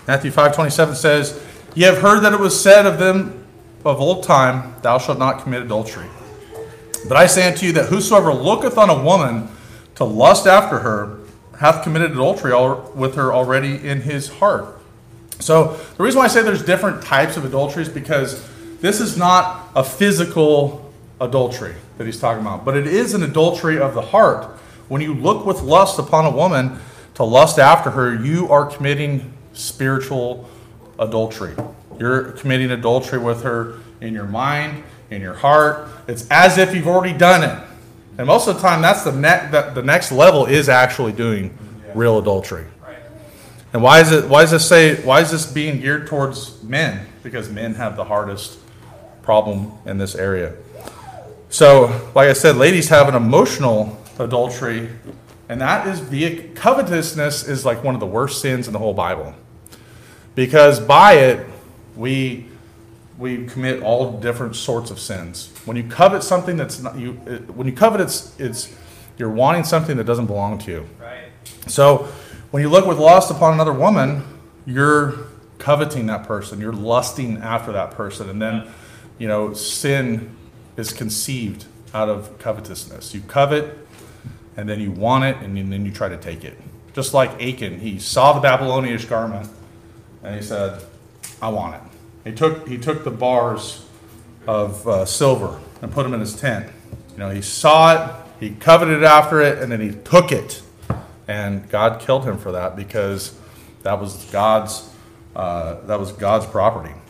Matthew 5:27 says, "Ye have heard that it was said of them of old time, Thou shalt not commit adultery. But I say unto you that whosoever looketh on a woman to lust after her hath committed adultery with her already in his heart." So the reason why I say there's different types of adultery is because this is not a physical adultery that he's talking about, but it is an adultery of the heart. When you look with lust upon a woman to lust after her, you are committing spiritual adultery. You're committing adultery with her in your mind, in your heart. It's as if you've already done it. And most of the time, that's the next level is actually doing real adultery. And why is this being geared towards men? Because men have the hardest problem in this area. So, like I said, ladies have an emotional adultery, and that is covetousness is like one of the worst sins in the whole Bible. Because by it, we commit all different sorts of sins. When you covet something that's not you, when you covet, it's you're wanting something that doesn't belong to you. Right. So when you look with lust upon another woman, you're coveting that person. You're lusting after that person, and then sin is conceived out of covetousness. You covet, and then you want it, and then you try to take it. Just like Achan, he saw the Babylonian garment, and he said, "I want it." He took the bars of silver and put them in his tent. He saw it, he coveted after it, and then he took it. And God killed him for that because that was God's property.